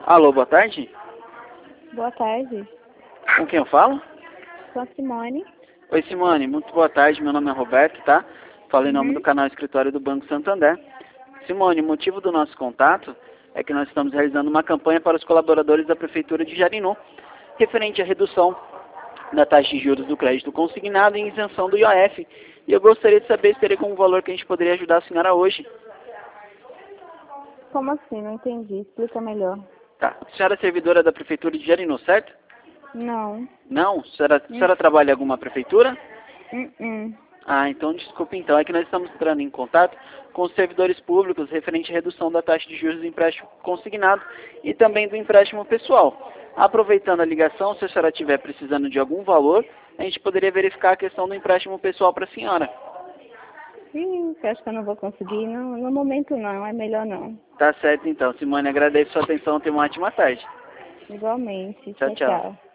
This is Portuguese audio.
Alô, boa tarde. Boa tarde. Com quem eu falo? Sou a Simone. Oi, Simone. Muito boa tarde. Meu nome é Roberto, tá? Falo em nome do Uhum. canal Escritório do Banco Santander. Simone, o motivo do nosso contato é que nós estamos realizando uma campanha para os colaboradores da Prefeitura de Jarinu, referente à redução da taxa de juros do crédito consignado e isenção do IOF. E eu gostaria de saber se teria como valor que a gente poderia ajudar a senhora hoje. Como assim? Não entendi. Explica melhor. Tá. A senhora é servidora da Prefeitura de Jarinu, certo? Não. Não? A senhora trabalha em alguma prefeitura? Uh. Ah, então desculpe então, é que nós estamos entrando em contato com os servidores públicos referente à redução da taxa de juros do empréstimo consignado e também do empréstimo pessoal. Aproveitando a ligação, se a senhora estiver precisando de algum valor, a gente poderia verificar a questão do empréstimo pessoal para a senhora. Acho que eu não vou conseguir. Não, no momento não. É melhor não. Tá certo então, Simone, agradeço a sua atenção, tenha uma ótima tarde. Igualmente. Tchau, Tchau, tchau. tchau.